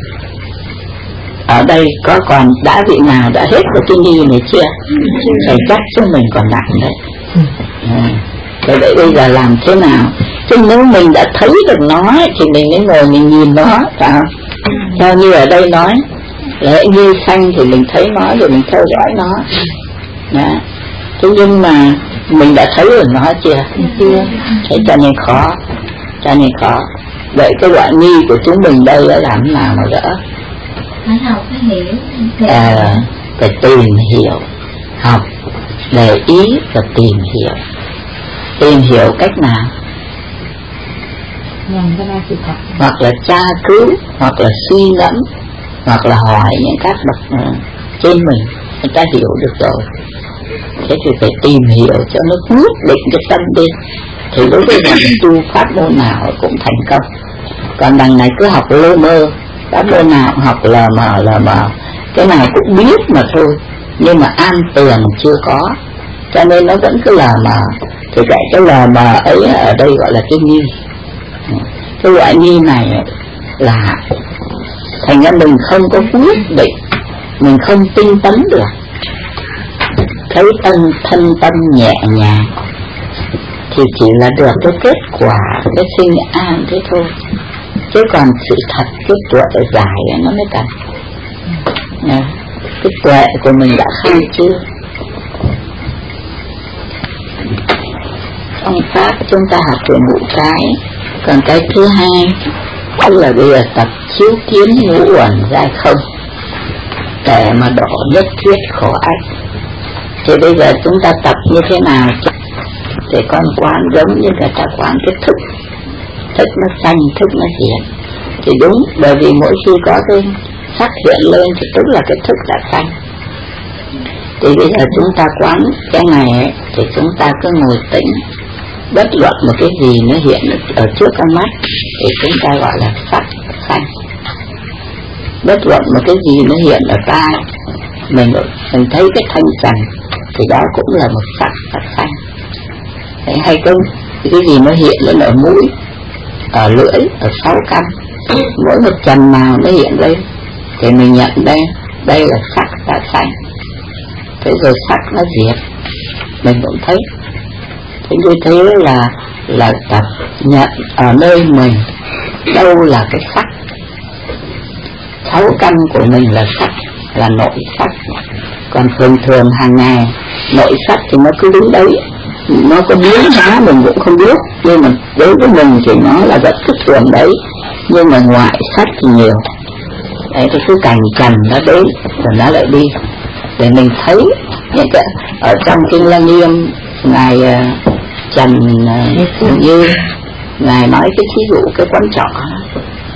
Speaker 1: Ở đây có còn đã vị nào đã hết được cái nghi này chưa? Phải chắc chúng mình còn nặng đấy. À, thế vậy bây giờ làm thế nào? Chứ nếu mình đã thấy được nó thì mình mới ngồi mình nhìn nó, phải không? Theo như ở đây nói, lẽ như sanh thì mình thấy nó rồi mình theo dõi nó. Đó. Thế nhưng mà mình đã thấy được nó chưa? Chưa. Thế cho nên khó, cho nên khó. Vậy cái loại nghi của chúng mình đây là làm thế nào mà gỡ?
Speaker 2: Phải học, phải hiểu.
Speaker 1: À, phải tìm hiểu, học, để ý và tìm hiểu. Tìm hiểu cách nào? Hoặc là tra cứu, hoặc là suy ngẫm, hoặc là hỏi những các bậc uh, trên mình, người ta hiểu được rồi. Thế thì phải tìm hiểu cho nó quyết định cái tâm đi, thì lúc bây giờ mình tu pháp môn nào cũng thành công. Còn đằng này cứ học lơ mơ, pháp môn nào học lờ mờ lờ mờ, cái nào cũng biết mà thôi, nhưng mà an tường chưa có, cho nên nó vẫn cứ lờ mờ. Thì cái cái lờ mờ ấy ở đây gọi là cái nghi. Cái loại nghi này là thành ra mình không có quyết định, mình không tinh tấn được. Thấy thân thân tâm nhẹ nhàng thì chỉ là được cái kết quả, cái sinh an thế thôi. Chứ còn sự thật, cái tuệ giải nó mới cần. Nè, cái tuệ của mình đã khai chưa? Trong pháp chúng ta học về ngũ cái. Còn cái thứ hai tức là bây giờ tập chiếu kiến ngũ uẩn ra không, để mà đổ nhất thiết khổ ách. Thì bây giờ chúng ta tập như thế nào để con quán giống như người ta quán cái thức, thức nó sanh, thức nó hiện. Thì đúng, bởi vì mỗi khi có cái sắc hiện lên thì tức là cái thức đã sanh. Thì bây giờ chúng ta quán cái này ấy, thì chúng ta cứ ngồi tĩnh, bất luận một cái gì nó hiện ở trước con mắt thì chúng ta gọi là sắc sanh. Bất luận một cái gì nó hiện ở tai mình, mình thấy cái thanh trần thì đó cũng là một sắc và sanh. Đấy, hay không, cái gì nó hiện lên ở mũi, ở lưỡi, ở sáu căn, mỗi một trần nào nó hiện lên thì mình nhận đây, đây là sắc và sanh. Thế rồi sắc nó diệt, mình cũng thấy. Thế như thế là là tập nhận ở nơi mình đâu là cái sắc. Sáu căn của mình là sắc, là nội sắc. Còn thường thường hàng ngày nội sắc thì nó cứ đứng đấy, nó có biến hóa mình cũng không biết, nhưng mà đối với mình thì nó là rất thức thường đấy. Nhưng mà ngoại sắc thì nhiều. Đấy, thì cứ cảnh trần nó đến rồi nó lại đi, để mình thấy những cái ở trong Kinh Lăng Nghiêm ngài uh, Trần uh, Như ngài nói cái thí dụ cái quán trọ,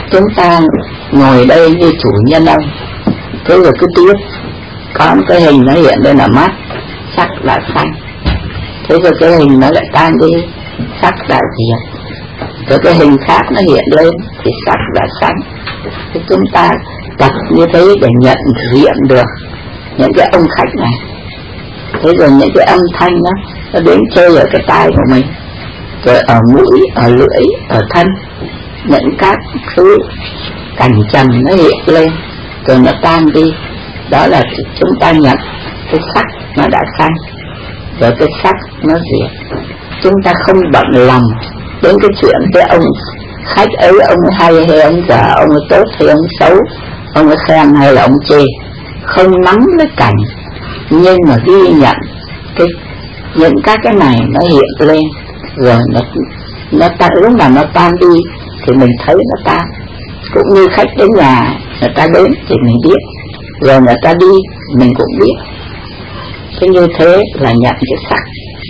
Speaker 1: chúng ta ngồi đây như chủ nhân ông, thế rồi cứ tiếp có một cái hình nó hiện lên là mắt, sắc là xanh, thế rồi cái hình nó lại tan đi, sắc là diệt, rồi cái hình khác nó hiện lên thì sắc là xanh. Thì chúng ta tập như thế để nhận diện được những cái âm khách này, thế rồi những cái âm thanh đó nó đến chơi ở cái tai của mình, rồi ở mũi, ở lưỡi, ở thân, những các thứ cảnh trần nó hiện lên rồi nó tan đi. Đó là chúng ta nhận cái sắc nó đã xanh, rồi cái sắc nó diệt. Chúng ta không bận lòng đến cái chuyện cái ông khách ấy ông hay hay ông dở, ông ấy tốt hay ông xấu, ông ấy khen hay là ông chê, không nắm cái cảnh, nhưng mà ghi nhận cái những các cái này nó hiện lên rồi nó nó tan, lúc nào nó tan đi thì mình thấy nó tan. Cũng như khách đến nhà người ta đến thì mình biết, rồi người ta đi mình cũng biết. Thế như thế là nhận cái sắc.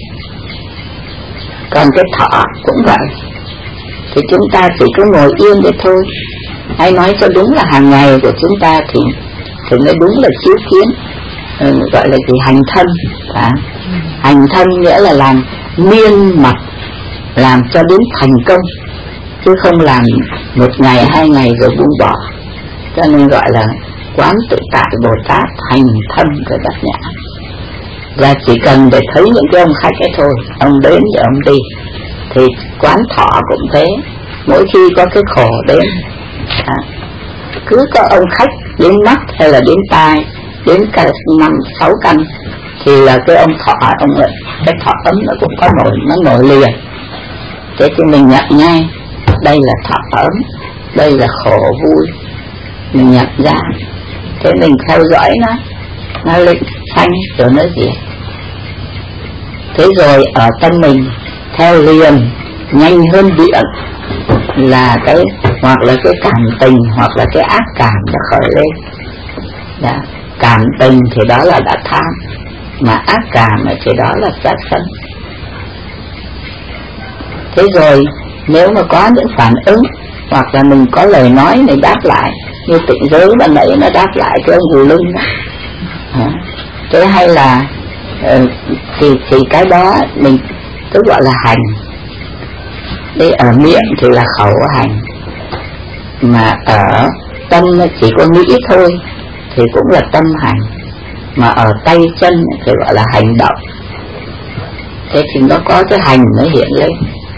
Speaker 1: Còn cái thọ cũng vậy, thì chúng ta chỉ cứ ngồi yên vậy thôi. Hay nói cho đúng là hàng ngày của chúng ta thì thì mới đúng là chiếu kiến, ừ, gọi là gì hành thân. À, hành thân nghĩa là làm miên mật, làm cho đến thành công, chứ không làm một ngày hai ngày rồi buông bỏ. Cho nên gọi là quán tự tại Bồ Tát hành thân của Bát Nhã. Và chỉ cần để thấy những cái ông khách ấy thôi, ông đến và ông đi. Thì quán thọ cũng thế, mỗi khi có cái khổ đến, à, cứ có ông khách đến mắt hay là đến tai, đến cả năm sáu căn, thì là cái ông thọ, ông ấy, cái thọ ấm nó cũng có nổi, nó nổi liền. Thế thì mình nhận ngay, đây là thọ ấm, đây là khổ vui, mình nhận ra. Thế mình theo dõi nó, nó lên xanh rồi nó diệt. Thế rồi ở tâm mình theo liền, nhanh hơn điện là cái, hoặc là cái cảm tình, hoặc là cái ác cảm đã khởi lên. Đã. Cảm tình thì đó là đã tham, mà ác cảm thì đó là sát sân. Thế rồi nếu mà có những phản ứng, hoặc là mình có lời nói mình đáp lại, như tịnh giới ban nãy nó đáp lại cái ông Hù Lưng đó. À, thế hay là uh, thì, thì cái đó mình tức gọi là hành. Đây ở miệng thì là khẩu hành, mà ở tâm chỉ có nghĩ thôi thì cũng là tâm hành, mà ở tay chân thì gọi là hành động. Thế thì nó có cái hành nó hiện lên.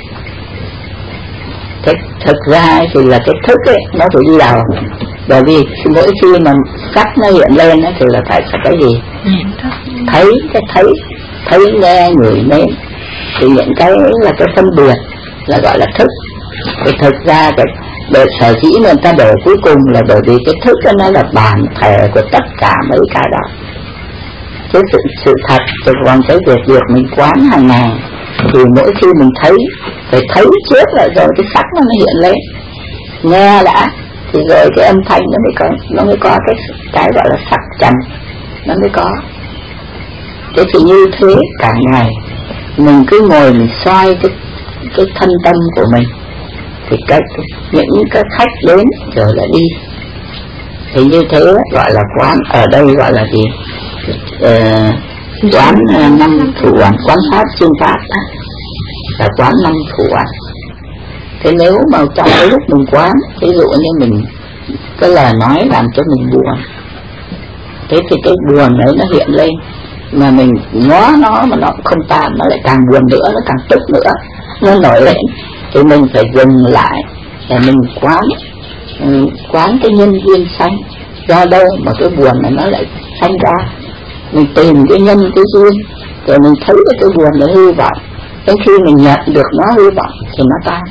Speaker 1: Thế thực ra thì là cái thức ấy nó phải đi đầu, bởi vì mỗi khi mà sắc nó hiện lên thì là phải là cái gì? Thấy, cái thấy, thấy nghe ngửi nếm, thì những cái là cái phân biệt là gọi là thức. Thì thực ra cái để sở dĩ người ta để cuối cùng là bởi vì cái thức đó nó là bản thể của tất cả mấy cái đó. Cái sự, sự thật, rồi còn cái việc việc mình quán hàng ngày, thì mỗi khi mình thấy, phải thấy trước lại rồi cái sắc nó mới hiện lên. Nghe đã, thì rồi cái âm thanh nó mới có, nó mới có cái, cái gọi là sắc trần, nó mới có. Thế thì như thế cả ngày, mình cứ ngồi mình soi cái, cái thân tâm của mình, thì cái, những cái khách đến rồi lại đi. Thì như thế gọi là quán, ở đây gọi là gì? Ờ, quán uh, năm thủ quán, quán pháp chuyên pháp đó, là quán năm thủ quán. Thế nếu mà trong cái lúc mình quán, ví dụ như mình cái lời nói làm cho mình buồn, thế thì cái buồn đấy nó hiện lên, mà mình ngó nó mà nó không tan, nó lại càng buồn nữa, nó càng tức nữa, nó nổi lên. Thì mình phải dừng lại để mình quán, quán cái nhân duyên sanh, do đâu mà cái buồn này nó lại sanh ra. Mình tìm cái nhân cái duyên, rồi mình thấy cái, cái buồn nó hư vọng, đến khi mình nhận được nó hư vọng thì nó tan.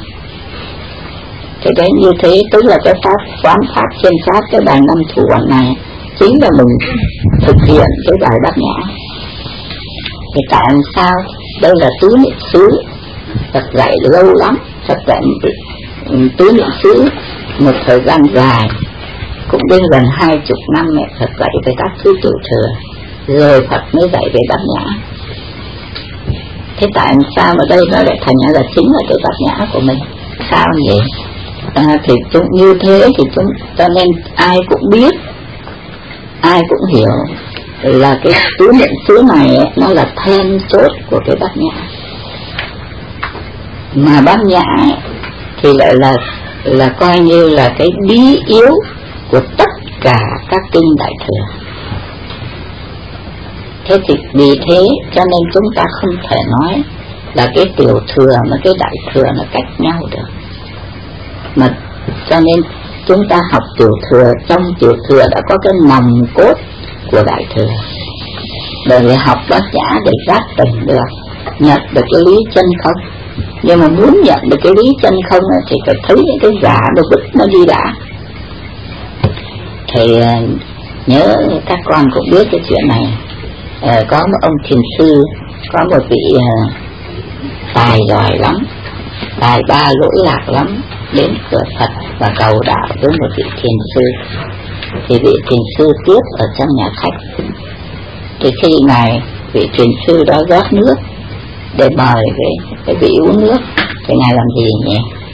Speaker 1: Thế đấy, như thế tức là cái pháp quán pháp trên pháp, cái bài năm thủ quán này chính là mình thực hiện cái bài Bát Nhã. Thì tại làm sao? Đây là tứ niệm xứ, Phật dạy lâu lắm. Phật dạy tứ niệm xứ một thời gian dài, cũng đến gần hai chục năm mẹ Phật dạy về các thứ tiểu thừa, rồi Phật mới dạy về Bát Nhã. Thế tại sao mà đây nó lại thành là chính là cái Bát Nhã của mình? Sao vậy? À, thì chúng như thế thì chúng cho nên ai cũng biết, ai cũng hiểu là cái tứ niệm xứ này ấy, nó là then chốt của cái bát nhã. Mà bát nhã ấy, thì lại là là coi như là cái bí yếu của tất cả các kinh đại thừa. Thế thì vì thế cho nên chúng ta không thể nói là cái tiểu thừa và cái đại thừa nó cách nhau được. Mà cho nên chúng ta học tiểu thừa, trong tiểu thừa đã có cái nòng cốt của đại thừa, để học bát nhã để giác tỉnh được, nhận được cái lý chân không. Nhưng mà muốn nhận được cái lý chân không thì phải thấy những cái giả nó vứt nó đi đã. Thì nhớ các con cũng biết cái chuyện này. À, có một ông thiền sư, có một vị uh, tài giỏi lắm, tài ba lỗi lạc lắm, đến cửa Phật và cầu đạo với một vị thiền sư. Thì vị thiền sư tiếp ở trong nhà khách. Thì khi ngài vị thiền sư đó rót nước để mời cái, cái vị uống nước, thì ngài làm gì nhỉ?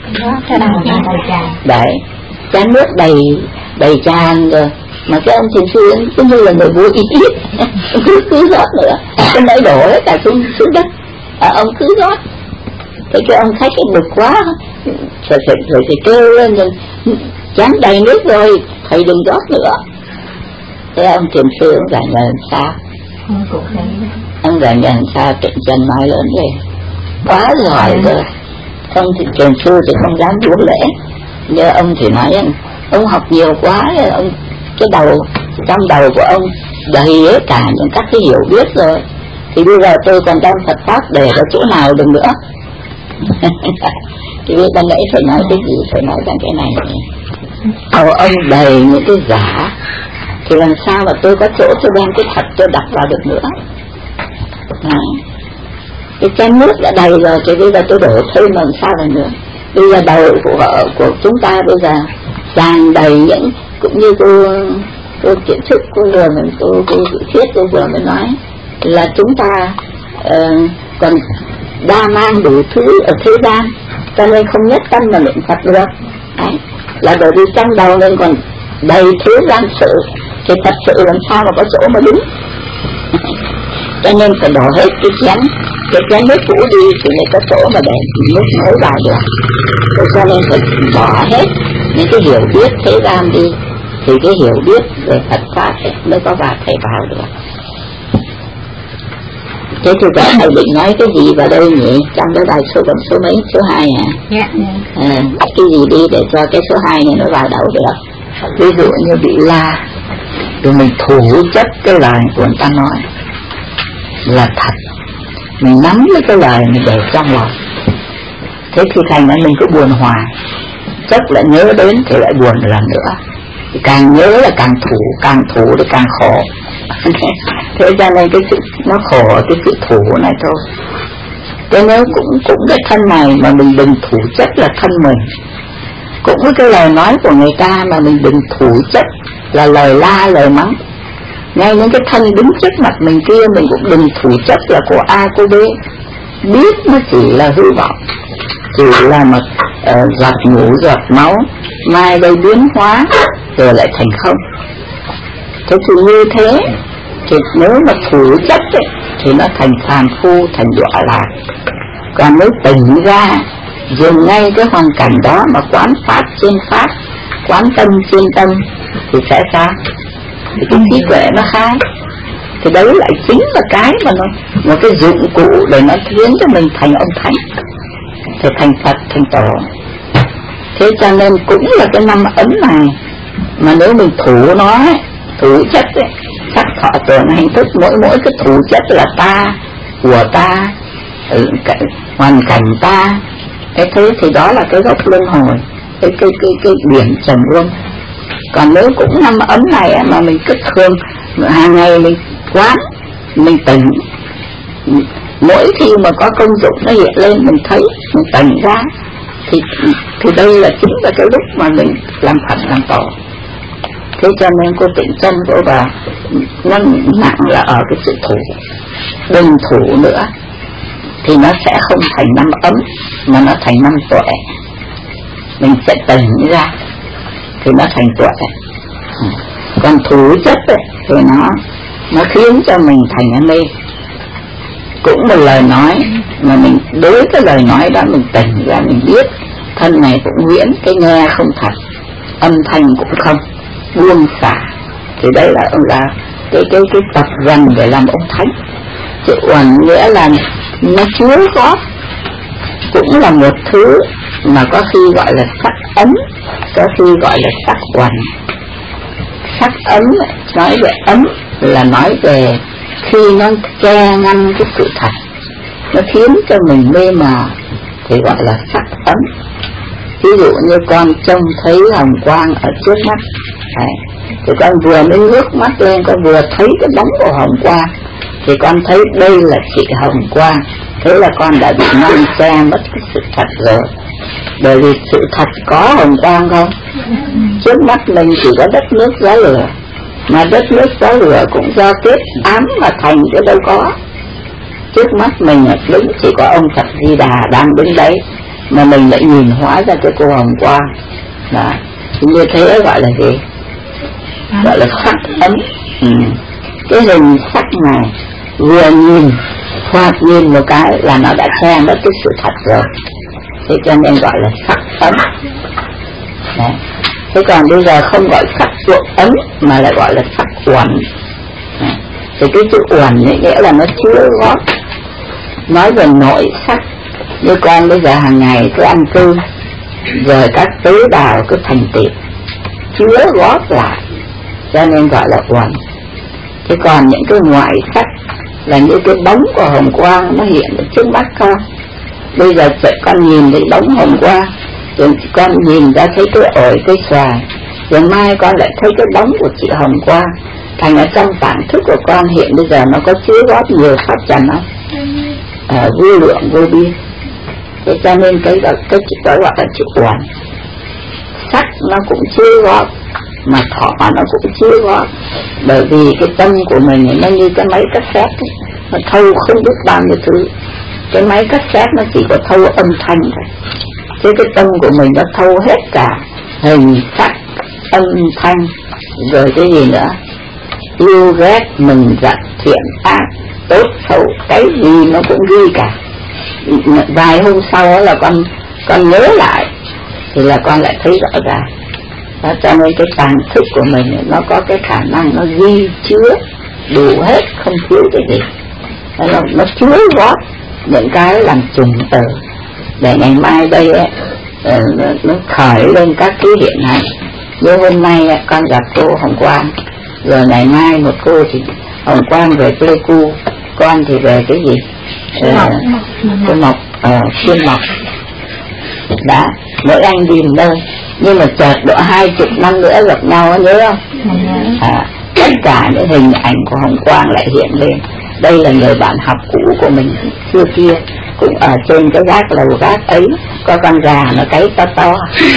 Speaker 1: Đấy, chén nước đầy đầy tràn rồi, mà cái ông thiền sư ấy cứ như là người vô ý ít, cứ cứ rót nữa, cái nãy đổ hết cả xuống xuống đất, à, ông cứ rót. Thế cái ông khách ấy bực quá, rồi rồi rồi thì kêu lên, chén đầy nước rồi, thầy đừng rót nữa. Thế ông thiền sư ông giải nhờ sao? Ông giải nhờ sao? Trịnh chân nói lớn lên, quá giỏi rồi. Ông thì thiền sư thì không dám buông lễ, nhưng ông thì nói rằng ông học nhiều quá, ông cái đầu trong đầu của ông đầy hết cả những các cái hiểu biết rồi, thì bây giờ tôi còn đem Phật pháp để ở chỗ nào được nữa. Thì biết ban nãy phải nói cái gì, phải nói rằng cái này đầu ông đầy những cái giả, thì làm sao mà tôi có chỗ tôi đem cái thật tôi đặt vào được nữa. Đấy. Cái chén nước đã đầy rồi thì bây giờ tôi đổ thêm làm sao rồi nữa. Bây giờ đầu của của chúng ta bây giờ tràn đầy những, cũng như cô cô kiến thức cô vừa mình cô cô thiết cô vừa mới nói là chúng ta uh, còn đa mang đủ thứ ở thế gian, cho nên không nhất tâm mà niệm Phật được. Đấy, là bởi vì trong đầu nên còn đầy thứ gian sự, thì thật sự làm sao mà có chỗ mà đứng. Cho nên phải đổ hết cái chén cái chén nước cũ đi thì mới có chỗ mà để nước mới vào được. Cho nên phải bỏ hết những cái hiểu biết thế gian đi, thì cái hiểu biết về Phật pháp mới có vào thể vào được. Thế thì các thầy định nói cái gì vào đây nhỉ? Trong cái bài số bằng số mấy? Số hai à? Dạ. À, cái gì đi để cho cái số hai này nó vào đầu được? Ví dụ như bị la, thì mình thủ chất cái lời của người ta nói là thật, mình nắm lấy cái lời mình để trong lòng. Thế thì thành ra mình cứ buồn hoài, chắc lại nhớ đến thì lại buồn lần nữa, thì càng nhớ là càng thủ, càng thủ thì càng khổ. Thế cho nên cái sự nó khổ cái sự thủ này thôi. Thế nếu cũng cũng cái thân này mà mình đừng thủ chất là thân mình, cũng với cái lời nói của người ta mà mình đừng thủ chất là lời la lời mắng. Ngay những cái thân đứng trước mặt mình kia mình cũng đừng thủ chất là cô A cô B, biết nó chỉ là hư vọng, chỉ là một uh, giọt ngủ giọt máu, mai đây biến hóa rồi lại thành không. Thế thì như thế thì nếu mà thủ chất ấy, thì nó thành phàm phu, thành đọa lạc. Còn nếu tỉnh ra dùng ngay cái hoàn cảnh đó mà quán pháp trên pháp, quán tâm trên tâm thì sẽ sao? Thì cái trí tuệ nó khai. Thì đấy lại chính là cái mà nó một cái dụng cụ để nó khiến cho mình thành ông thánh, thì thành Phật, thành Tổ. Thế cho nên cũng là cái năm ấn này mà nếu mình thủ nó ấy, thủ chất ấy, sắc thọ tưởng hành thức, mỗi mỗi cái thủ chất là ta, của ta, cái, hoàn cảnh ta. Cái thế thì đó là cái gốc luân hồi, cái cái cái cái điểm trầm luân. Còn nếu cũng năm ấn này mà mình cứ thường hàng ngày mình quán, mình tỉnh, mỗi khi mà có công dụng nó hiện lên mình thấy, mình tỉnh ra, thì thì đây là chính là cái lúc mà mình làm Phật làm Tổ. Thế cho nên cô Tịnh Chân cô vào nó nặng là ở cái sự thủ, đừng thủ nữa thì nó sẽ không thành năm ấm mà nó thành năm tuệ. mình sẽ tỉnh ra thì nó thành tuệ. Còn thủ chất ấy, thì nó nó khiến cho mình thành cái mê. Cũng một lời nói mà mình đối cái lời nói đó mình tỉnh ra, mình biết thân này cũng huyễn, cái nghe không thật, âm thanh cũng không, buông xả, thì đây là là cái cái cái tập dần để làm ông thánh. Chữ uẩn nghĩa là nó chứa góp, cũng là một thứ mà có khi gọi là sắc ấm, có khi gọi là sắc uẩn. Sắc ấm nói về ấm là nói về khi nó che ngăn cái sự thật, nó khiến cho mình mê mờ thì gọi là sắc ấm. Ví dụ như con trông thấy hồng quang ở trước mắt, đấy, thì con vừa mới ngước mắt lên, con vừa thấy cái bóng của hồng quang, thì con thấy đây là chị hồng quang, thế là con đã bị ngăn che mất cái sự thật rồi. Bởi vì sự thật có hồng quang không? Trước mắt mình chỉ có đất nước gió lửa, mà đất nước gió lửa cũng do kết ám mà thành, chứ đâu có. Trước mắt mình đứng chỉ có ông Phật Di Đà đang đứng đấy, mà mình lại nhìn hóa ra cái cô hồng quang. Đó, như thế gọi là gì? Gọi là sắc ấm. Ừ. Cái hình sắc này vừa nhìn hoặc nhìn một cái là nó đã che mất cái sự thật rồi, thế cho nên gọi là sắc ấm. Đấy. Thế còn bây giờ không gọi sắc ruộng ấm mà lại gọi là sắc uẩn. Thì cái chữ uẩn ấy nghĩa là nó chứa góp. Nói về nội sắc, như con bây giờ hàng ngày cứ ăn cơm, rồi các tế bào cứ thành tiệp, chứa góp lại, cho nên gọi là uẩn. Thế còn những cái ngoại sắc là như cái bóng của hồng quang nó hiện ở trước mắt con. Bây giờ con nhìn thấy bóng hồng quang, rồi con nhìn ra thấy cái ổi, cái xoài, rồi mai con lại thấy cái bóng của chị hồng quang. Thành ở trong tạng thức của con hiện bây giờ nó có chứa góp nhiều pháp trần không? À, vô lượng vô biên. Thế cho nên cái đó, cái chữ đó gọi là chữ uẩn. Sắc nó cũng chứa góp, mà thọ nó cũng chứa góp. Bởi vì cái tâm của mình nó như cái máy cassette ấy, nó thâu không biết bao nhiêu thứ. Cái máy cassette nó chỉ có thâu âm thanh thôi, chứ cái tâm của mình nó thâu hết cả hình sắc, âm thanh, rồi cái gì nữa, yêu ghét, mừng giận, thiện ác, tốt xấu, cái gì nó cũng ghi cả. Vài hôm sau là con con nhớ lại thì là con lại thấy rõ ràng. Đó, cho nên cái tàng thức của mình nó có cái khả năng nó ghi chứa đủ hết, không thiếu cái gì. Nó, nó chứa góp những cái làm trùng từ để ngày mai đây ấy, nó, nó khởi lên các cái hiện hành. Như hôm nay ấy, con gặp cô Hồng Quang, rồi ngày mai một cô thì Hồng Quang về Pleiku, con thì về cái gì? Ờ, cái mộc, ờ, xuyên mộc. Đã, mỗi anh đi một nơi, nhưng mà chợt độ hai chục năm nữa gặp nhau, nhớ không? À, tất cả những hình ảnh của Hồng Quang lại hiện lên. Đây là người bạn học cũ của mình xưa kia, cũng ở trên cái gác lầu gác ấy có con gà nó cấy to to.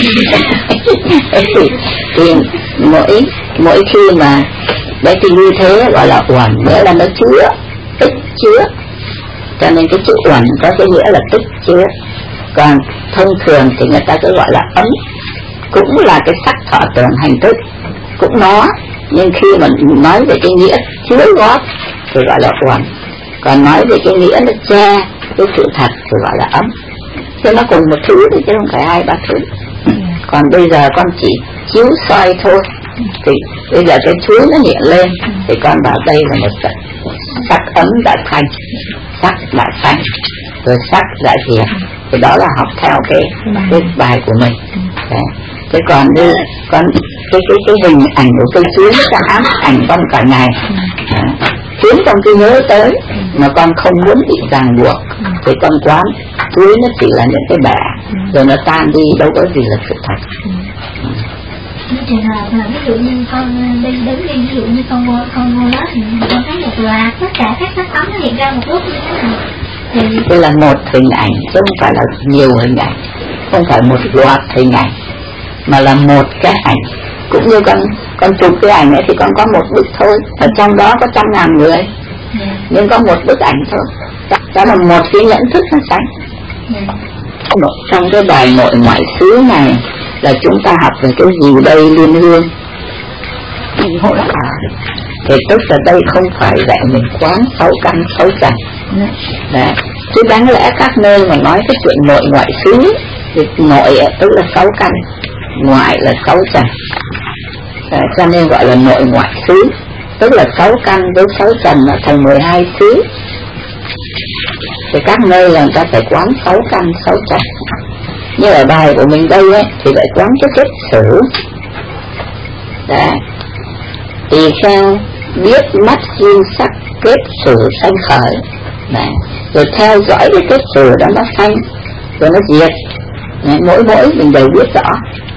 Speaker 1: thì, thì mỗi mỗi khi mà đấy thì như thế gọi là uẩn, nghĩa là nó chứa, tích chứa. Cho nên cái chữ uẩn có cái nghĩa là tích chứa. Còn thông thường thì người ta cứ gọi là ấm, cũng là cái sắc thọ tưởng hành thức, cũng nó, nhưng khi mà nói về cái nghĩa chứa góp thì gọi là uẩn. Còn nói về cái nghĩa nó che cái sự thật thì gọi là ấm. Chứ nó cùng một thứ thì chứ không phải hai ba thứ. Còn bây giờ con chỉ chiếu soi thôi, thì bây giờ cái chuối nó hiện lên thì con bảo đây là một sắc, sắc ấm đã thành, sắc đã xanh, rồi sắc đã diệt. Thì đó là học theo cái, cái bài của mình. Đấy. Thế còn như con cái cái cái hình ảnh của cây chuối nó sẽ ám ảnh con cả ngày, à, khiến con cứ nhớ tới mà con không muốn bị ràng buộc. Thì con quán chuối nó chỉ là những cái bẻ, rồi nó tan đi, đâu có gì là sự thật.
Speaker 2: Như trường hợp là ví dụ như con đi đứng đi, ví dụ như con vô con vô lớp thì con thấy một loạt tất cả các sắc ấm nó hiện ra một lúc như thế này. Thì
Speaker 1: đây là một hình ảnh chứ không phải là nhiều hình ảnh, không phải một loạt hình ảnh, mà là một cái ảnh. Cũng như con con chụp cái ảnh ấy thì con có một bức thôi, ở trong đó có trăm ngàn người, yeah. Nhưng có một bức ảnh thôi. Đó là một cái nhận thức nó sánh, yeah. trong cái bài nội ngoại xứ này là chúng ta học về cái gì đây Liên Hương? Thì tức là đây không phải dạy mình quán sáu căn sáu trần. Đấy. Chứ đáng lẽ các nơi mà nói cái chuyện nội ngoại xứ thì nội tức là sáu căn, ngoại là sáu trần. Đấy, cho nên gọi là nội ngoại xứ, tức là sáu căn với sáu trần là thành mười hai xứ. Thì các nơi là người ta phải quán sáu căn sáu trần. Như ở bài của mình đây ấy, thì lại quán cái kết sử. Đấy. Tỳ kheo biết mắt duyên sắc kết sử sanh khởi. Đấy. Rồi theo dõi cái kết sử đó nó sanh rồi nó diệt. Đấy. Mỗi mỗi mình đều biết rõ.